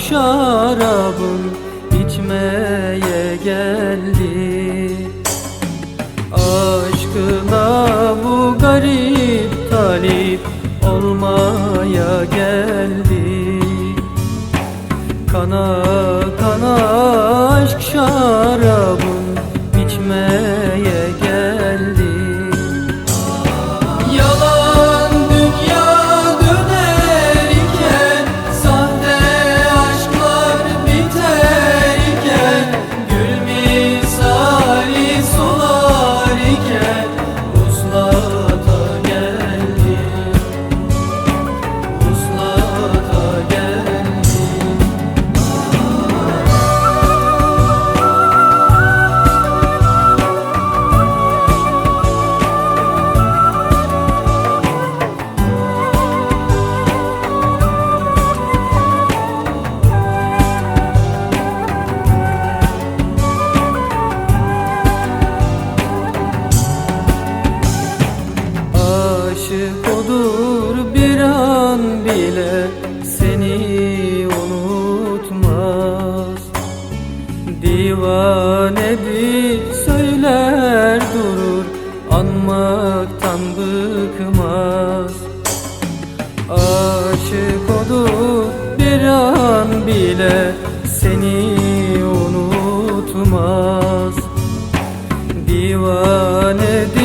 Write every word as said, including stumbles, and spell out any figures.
şarabın içmeye geldi. Aşkına bu garip talip olmaya geldi. Kana kana aşk şarabın içmeye geldi. Yalan dünya dönerken, sahte aşklar biterken, gül misali solarken vuslata geldi, vuslata geldi. Aşık olur bir an bile seni unutmaz. Divanedir söyler durur, anmaktan bıkmaz. Aşık olur bir an bile seni unutmaz. Divanedir